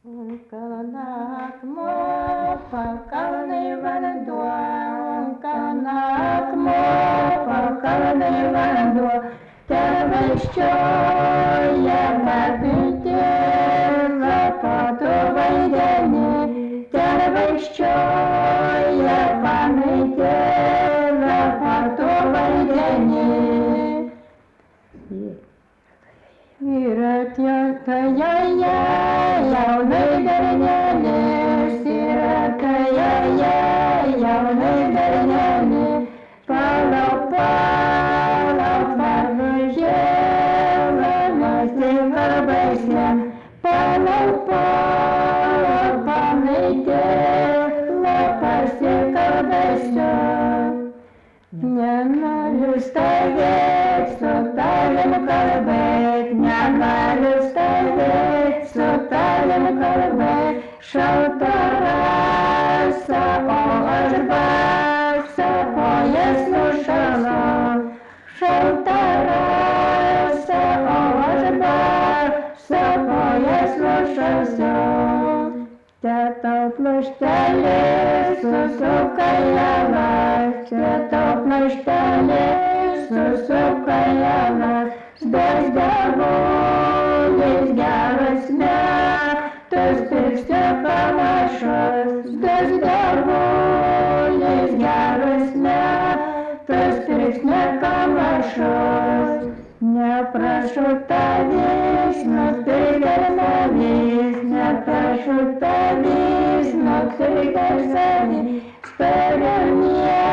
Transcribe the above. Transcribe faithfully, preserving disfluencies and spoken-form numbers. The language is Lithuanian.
Kalna akmuo, pakalnai vanduo, kalna akmuo, pakalnai vanduo, tėvaiščioja mergaitė, lapatų vandenį, tėvaiščioja panaitė, lapatų vandenį. Ir atjotoje jaunai bernelės, ir atjotoje jaunai bernelės, palauk, palauk, parvažiavo, nesikalbaisi, palauk, palauk, panaitėla, pasikalbaisiu. Nenoriu stovėt su tavim kalbėt, negaliu stovėt su tavim kalbėt, šalta rasa, o aš basa, kojas nušalo. Šalta rasa, o aš basa, kojas nušalsiu. Tėtau pluštelė susuka javas, tėtau pluštelė susuka javas, stas dievulis geras metus pirksiu panašus, stas dievulis geras metus pirksiu panašus. Neprašau tavęs, nupirk ir navis, neprašau tavęs, nupirk ir savis, spėriu